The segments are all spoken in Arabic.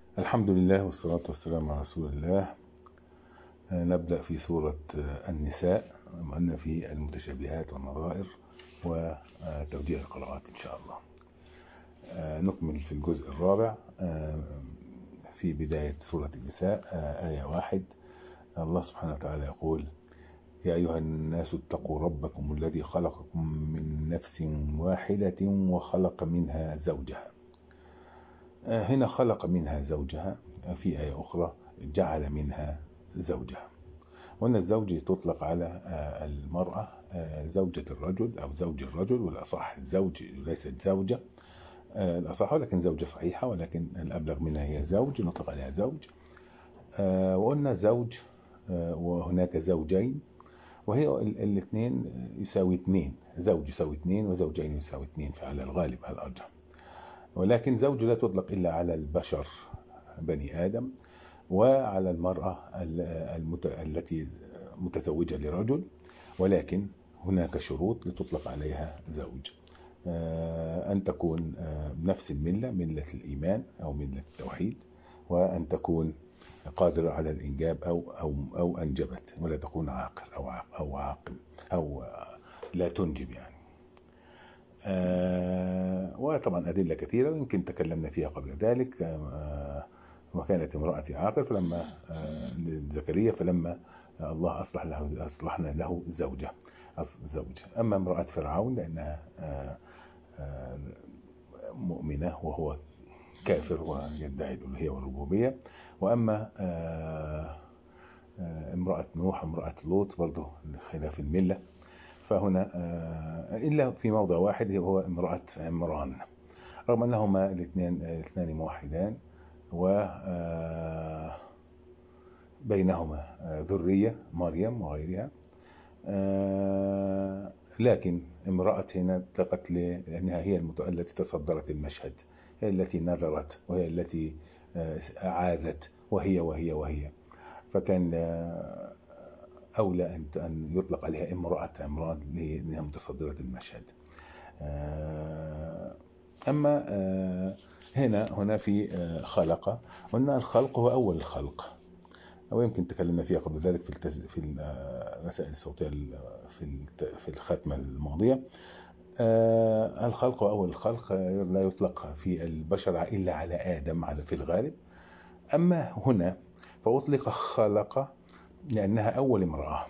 الحمد لله والصلاة والسلام على رسول الله. نبدأ في سورة النساء، وأن في المتشابهات والنظائر وتوجيه القراءات إن شاء الله. نكمل في الجزء الرابع في بداية سورة النساء، آية 1. الله سبحانه وتعالى يقول: يا أيها الناس اتقوا ربكم الذي خلقكم من نفس واحدة وخلق منها زوجها. هنا خلق منها زوجها، في آية أخرى جعل منها زوجها. وأن الزوج تطلق على المرأة زوجة الرجل أو زوج الرجل، والأصح الزوج ليست زوجة الأصح، ولكن زوجة صحيحة، ولكن الأبلغ منها هي زوج، نطلق عليها زوج. وقلنا زوج وهناك زوجين، وهي الاثنين يساوي اثنين، زوج يساوي اثنين وزوجين يساوي اثنين على الغالب على الأرجح. ولكن زوج لا تطلق إلا على البشر بني آدم، وعلى المرأة التي متزوجة لرجل، ولكن هناك شروط لتطلق عليها زوج: أن تكون نفس الملة، ملة الإيمان أو ملة التوحيد، وأن تكون قادرة على الإنجاب أو أنجبت، ولا تكون عاقر أو عاقل أو لا تنجب يعني. وطبعا أدلة كثيرة ويمكن تكلمنا فيها قبل ذلك. وكانت امرأتي عاقر فلما زكريا فلما الله أصلحنا له زوج. أما امرأة فرعون لأنها مؤمنة وهو كافر ويدعي الألوهية والربوبية. وأما امرأة نوح امرأة لوط برضو خلاف الملة. فهنا إلا في موضع واحد وهو امرأة عمران، رغم أنهما الاثنان موحدان وبينهما ذرية مريم وغيرها. لكن امرأة هنا اتقت لأنها هي التي تصدرت المشهد، هي التي نذرت وهي التي عاذت وهي فكان أولى أن يطلق عليها امرأة عمران لأنها متصدرة المشهد. أما هنا في خلق، قلنا الخلق هو أول الخلق، ويمكن تكلمنا فيها قبل ذلك في الرسائل الصوتية في الختمة الماضية. الخلق هو أول الخلق، لا يطلق في البشر إلا على آدم في الغالب. أما هنا فأطلق خلق لأنها أول امرأة،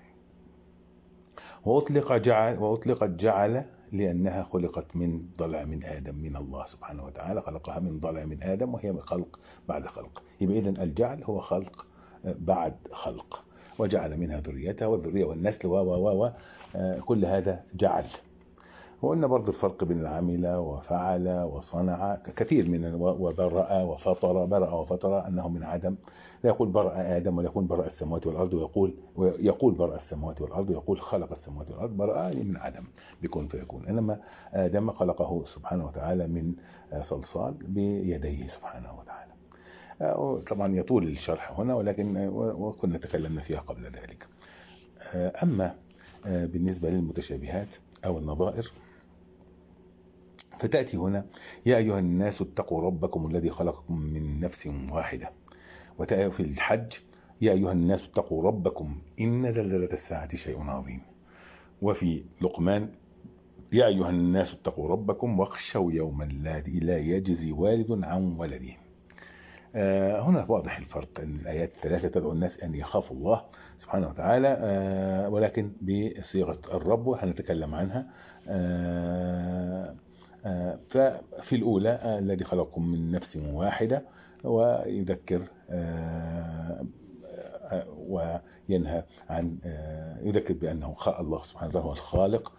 وأطلقت جعل لأنها خلقت من ضلع من آدم، من الله سبحانه وتعالى خلقها من ضلع من آدم، وهي خلق بعد خلق. يبقى إذن الجعل هو خلق بعد خلق، وجعل منها ذريتها والذرية والنسل كل هذا جعل. وقلنا برضو الفرق بين العامل وفعل وصنع كثير من وبرأ وفطر، برأ وفطر أنه من عدم. لا يقول برأ آدم ولا يقول برأ السماوات والأرض، ويقول برأ السماوات والأرض، ويقول خلق السماوات والأرض. برأ من عدم بكون فيكون، إنما آدم خلقه سبحانه وتعالى من صلصال بيديه سبحانه وتعالى. طبعا يطول الشرح هنا، ولكن وكنا تكلمنا فيها قبل ذلك. أما بالنسبة للمتشابهات أو النظائر فتأتي هنا: يا أيها الناس اتقوا ربكم الذي خلقكم من نفس واحدة. وفي الحج: يا أيها الناس اتقوا ربكم إن زلزلة الساعة شيء عظيم. وفي لقمان: يا أيها الناس اتقوا ربكم واخشوا يوما لا يجزي والد عن ولده. هنا واضح الفرق، أن الآيات الثلاثة تدعو الناس أن يخافوا الله سبحانه وتعالى، ولكن بصيغة الرب، وحنتكلم عنها. ففي الأولى الذي خلقكم من نفس واحدة، ويذكر وينهى عن يذكر بأنه الله سبحانه وتعالى هو الخالق،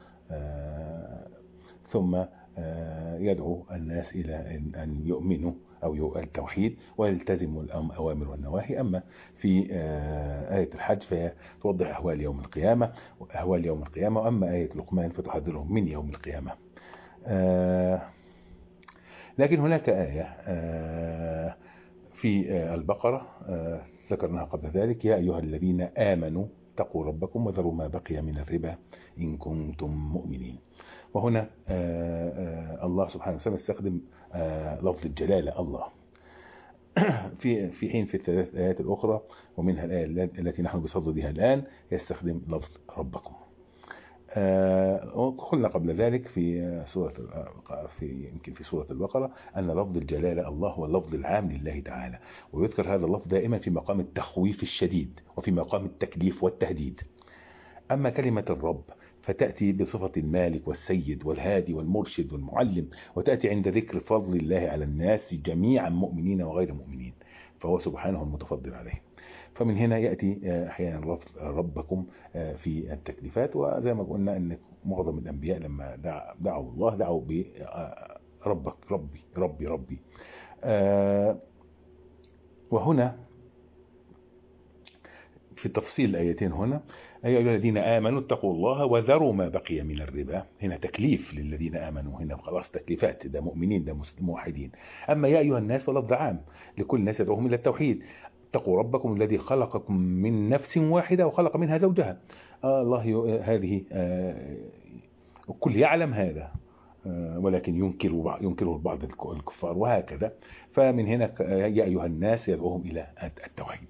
ثم يدعو الناس إلى أن يؤمنوا أو التوحيد ويلتزموا الأوامر والنواهي. أما في آية الحج فهي توضح أهوال يوم القيامة، وأما آية لقمان فتحذرهم من يوم القيامة. لكن هناك آية في البقرة ذكرناها قبل ذلك: يا أيها الذين آمنوا اتقوا ربكم وذروا ما بقي من الربا إن كنتم مؤمنين. وهنا الله سبحانه وتعالى استخدم لفظ الجلالة الله. في حين في الثلاث آيات الأخرى ومنها الآية التي نحن بصددها الآن يستخدم لفظ ربكم. قلنا قبل ذلك يمكن في سورة البقرة أن لفظ الجلالة الله هو اللفظ العام لله تعالى، ويذكر هذا اللفظ دائما في مقام التخويف الشديد وفي مقام التكليف والتهديد. أما كلمة الرب فتأتي بصفة المالك والسيد والهادي والمرشد والمعلم، وتأتي عند ذكر فضل الله على الناس جميعا مؤمنين وغير مؤمنين، فهو سبحانه المتفضل عليهم. فمن هنا يأتي أحيانا لفظ ربكم في التكليفات. وزي ما قلنا أن معظم الأنبياء لما دعوا الله دعوا بربك ربي ربي ربي. وهنا في تفصيل الآيتين هنا: أيها الذين آمنوا اتقوا الله وذروا ما بقي من الربا. هنا تكليف للذين آمنوا، هنا خلاص تكليفات، ده مؤمنين ده موحدين. أما يا أيها الناس فلفظ عام لكل الناس يدعوهم إلى التوحيد. اتقوا ربكم الذي خلقكم من نفس واحدة وخلق منها زوجها. الله هذه الكل يعلم هذا، ولكن ينكره بعض الكفار وهكذا. فمن هنا يا أيها الناس يدعوهم إلى التوحيد.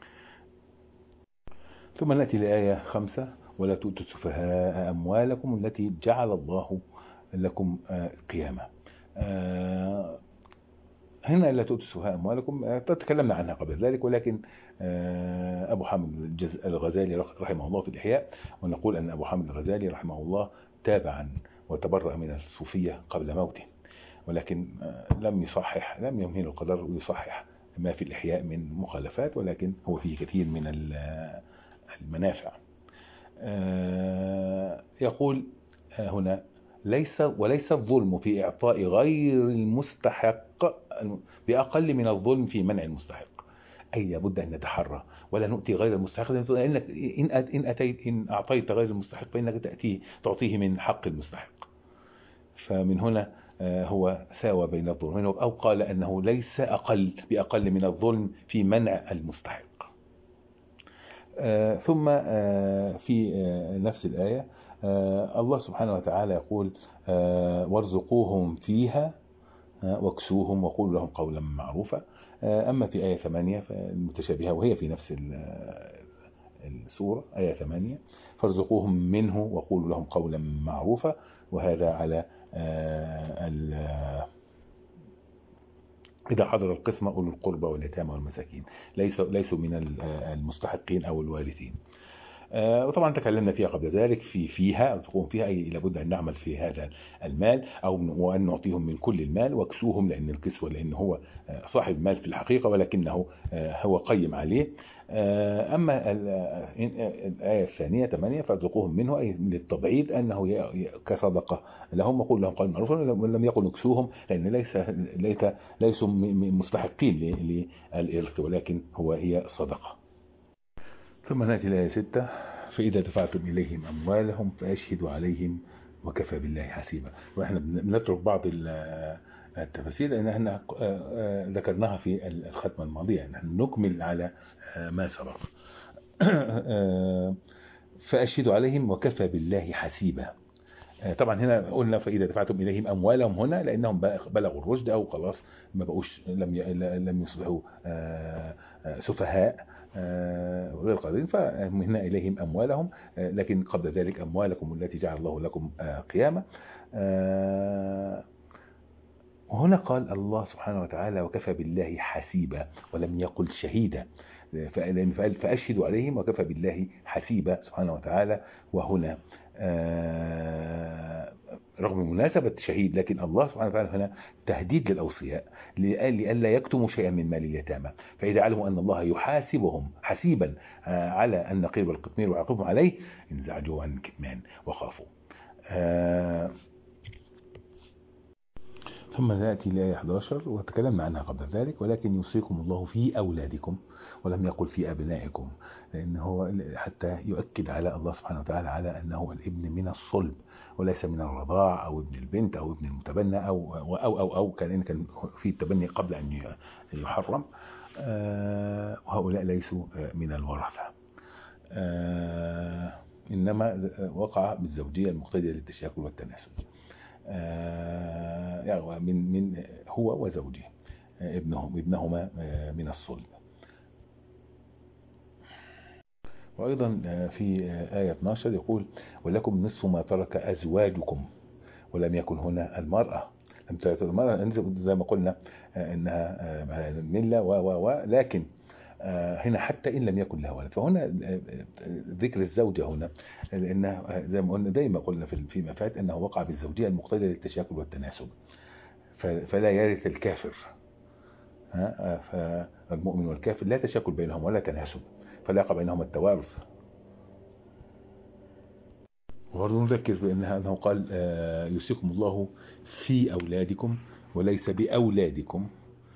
ثم نأتي لآية 5: ولا تؤتوا السفهاء أموالكم التي جعل الله لكم قياما. هنا لا تؤتوا السفهاء أموالكم تكلمنا عنها قبل ذلك، ولكن أبو حامد الغزالي رحمه الله في الإحياء، ونقول أن أبو حامد الغزالي رحمه الله تاب عن وتبرأ من الصوفية قبل موته، ولكن لم يمهل القدر ويصحح ما في الإحياء من مخالفات، ولكن هو فيه كثير من المنافع. يقول هنا: وليس الظلم في إعطاء غير المستحق بأقل من الظلم في منع المستحق. أي لابد أن نتحرى ولا نؤتي غير المستحق، لأنك إن أعطيت غير المستحق فإنك تعطيه من حق المستحق. فمن هنا هو ساوى بين الظلمين، أو قال أنه ليس بأقل من الظلم في منع المستحق. ثم في نفس الآية الله سبحانه وتعالى يقول: وارزقوهم فيها واكسوهم وقولوا لهم قولا معروفا. أما في آية 8 المتشابهة وهي في نفس السورة، آية 8: فارزقوهم منه وقولوا لهم قولا معروفا. وهذا على إذا حضر القسمة أولو القربى واليتامى والمساكين، ليسوا من المستحقين أو الوارثين. وطبعا تكلمنا فيها قبل ذلك فيها تقوم فيها أي لابد أن نعمل في هذا المال، وأن نعطيهم من كل المال، واكسوهم لأن الكسوة لأن هو صاحب المال في الحقيقة ولكنه هو قيم عليه. أما الآية الثانية 8: فارزقوهم منه، أي للتبعيد أنه كصدقة لهم وقول لهم قول معروف، ولم يقل نكسوهم لأن ليسوا مستحقين للإرث، ولكن هي صدقة. ثم نأتي الآية 6: فإذا دفعتم إليهم أموالهم فأشهدوا عليهم وكفى بالله حسيبا. ونحن بنترك بعض التفاسير لأن احنا ذكرناها في الختمة الماضية، نحن نكمل على ما سبق. فأشهدوا عليهم وكفى بالله حسيبا. طبعا هنا قلنا فإذا دفعتم إليهم أموالهم هنا لأنهم بلغوا الرشد أو خلاص ما بقوش لم يصبحوا سفهاء غير قادرين، فهنا إليهم أموالهم، لكن قبل ذلك أموالكم التي جعل الله لكم قياما. وهنا قال الله سبحانه وتعالى وكفى بالله حسيبا ولم يقل شهيدا، فأشهدوا عليهم وكفى بالله حسيبا سبحانه وتعالى. وهنا رغم مناسبة شهيد، لكن الله سبحانه وتعالى هنا تهديد للأوصياء لئلا يكتموا شيئا من مال اليتامى، فإذا علموا أن الله يحاسبهم حسيبا على النقير والقطمير ويعاقبهم عليه انزعجوا عن الكتمان وخافوا. ثم نأتي لآية 11 وتكلمنا عنها قبل ذلك: ولكن يوصيكم الله في أولادكم ولم يقل في أبنائكم، لأنه حتى يؤكد على الله سبحانه وتعالى على أنه الابن من الصلب وليس من الرضاع أو ابن البنت أو ابن المتبنى أو كان في التبني قبل أن يحرم، وهؤلاء ليسوا من الورثة، إنما وقع بالزوجية المقتضية للتشاكل والتناسل، يعني من هو وزوجه. ابنهما من الصلب. وأيضا في آية 12 يقول ولكم نصف ما ترك أزواجكم، ولم يكن هنا المرأة. المرأة زي ما قلنا إنها ملة لكن هنا حتى إن لم يكن لها ولد، فهنا ذكر الزوجة هنا لأنها زي ما قلنا دايما قلنا فيما فات أنه وقع بالزوجية المقتضية للتشاكل والتناسب، فلا يرث الكافر. فالمؤمن والكافر لا تشاكل بينهم ولا تناسب، فلا يقع بينهم التوارث. وبرضه نذكر بأنه قال يوصيكم الله في أولادكم وليس بأولادكم،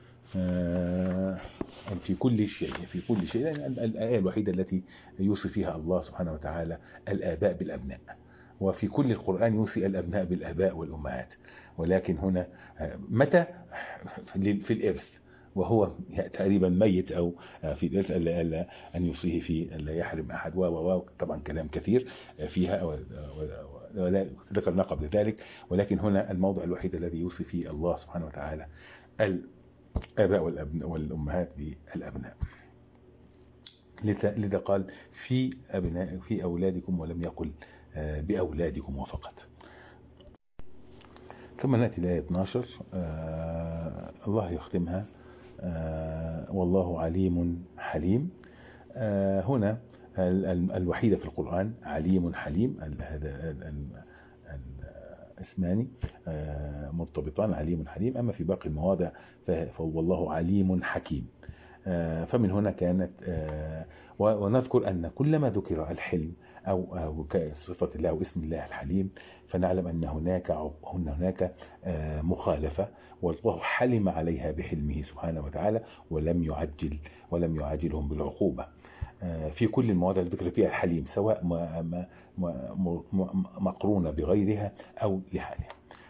في كل شيء يعني الآية الوحيدة التي يوصي فيها الله سبحانه وتعالى الآباء بالأبناء، وفي كل القرآن يوصي الأبناء بالآباء والأمهات، ولكن هنا متى في الإرث وهو تقريبا ميت أو في الإرث أن يوصيه في لا يحرم أحد طبعا كلام كثير فيها ولا ذكرنا قبل ذلك، ولكن هنا الموضع الوحيد الذي يوصي فيه الله سبحانه وتعالى الآباء والأمهات بالأبناء. لذا قال في أولادكم ولم يقل بأولادكم وفقط. ثم نأتي لآية 12 الله يختمها والله عليم حليم. هنا الوحيدة في القرآن عليم حليم، هذا اسمان مرتبطان عليم حليم، أما في باقي المواضع فالله عليم حكيم. فمن هنا كانت ونذكر أن كلما ذكر الحلم أو صفة الله أو اسم الله الحليم فنعلم أن هناك مخالفة، والله حلم عليها بحلمه سبحانه وتعالى ولم يعجلهم بالعقوبة في كل المواضع الذكر فيها الحليم، سواء مقرونة بغيرها أو لحالها.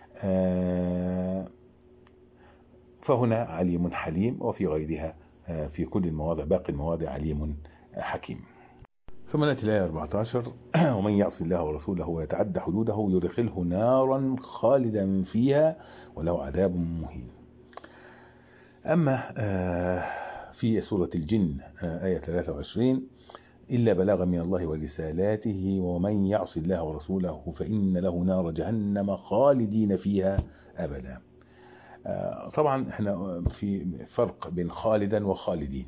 فهنا عليم حليم، وفي غيرها في كل المواضع باقي المواضع عليم حكيم. ثم نأتي الآية 14 ومن يعص الله ورسوله ويتعدى حدوده يدخله نارا خالدا فيها وله عذاب مهين. أما في سورة الجن آية 23 إلا بلاغا من الله ورسالاته ومن يعص الله ورسوله فإن له نار جهنم خالدين فيها أبدا. طبعا احنا في فرق بين خالدا وخالدين.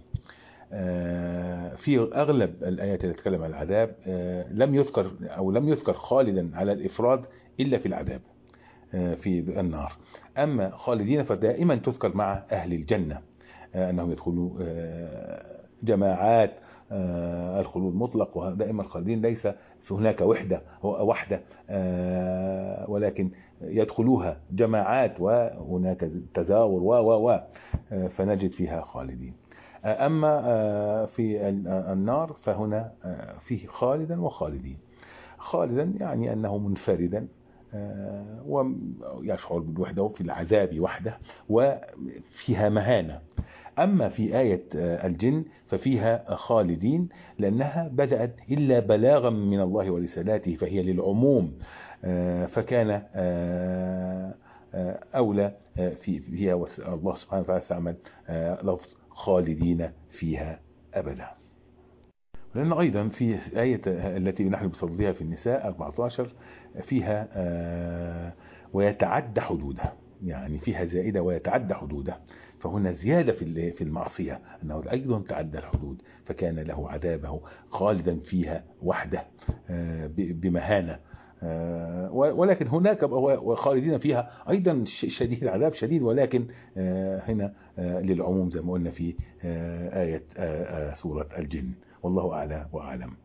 في أغلب الآيات التي تتكلم عن العذاب لم يذكر خالدا على الإفراد إلا في العذاب في النار. أما خالدين فدائما تذكر مع أهل الجنة أنهم يدخلوا جماعات الخلود مطلق، ودائما خالدين ليس في هناك وحدة ولكن يدخلوها جماعات وهناك تزاور فنجد فيها خالدين. أما في النار فهنا فيه خالدا وخالدين. خالدا يعني أنه منفردا ويشعر بالوحدة وفي العذاب وحده وفيها مهانة. أما في آية الجن ففيها خالدين لأنها بدأت إلا بلاغا من الله ورسالاته فهي للعموم، فكان أولى فيها الله سبحانه وتعالى استعمل لفظ خالدين فيها أبدا. لأن أيضا في آية التي نحن بصددها في النساء 14 فيها ويتعدى حدوده، يعني فيها زائدة ويتعدى حدوده، فهنا زيادة في المعصية أنه أيضا تعدى الحدود فكان له عذابه خالدا فيها وحده بمهانة. ولكن هناك وخالدين فيها أيضا شديد العذاب شديد، ولكن هنا للعموم زي ما قلنا في آية سورة الجن. والله أعلى وأعلم.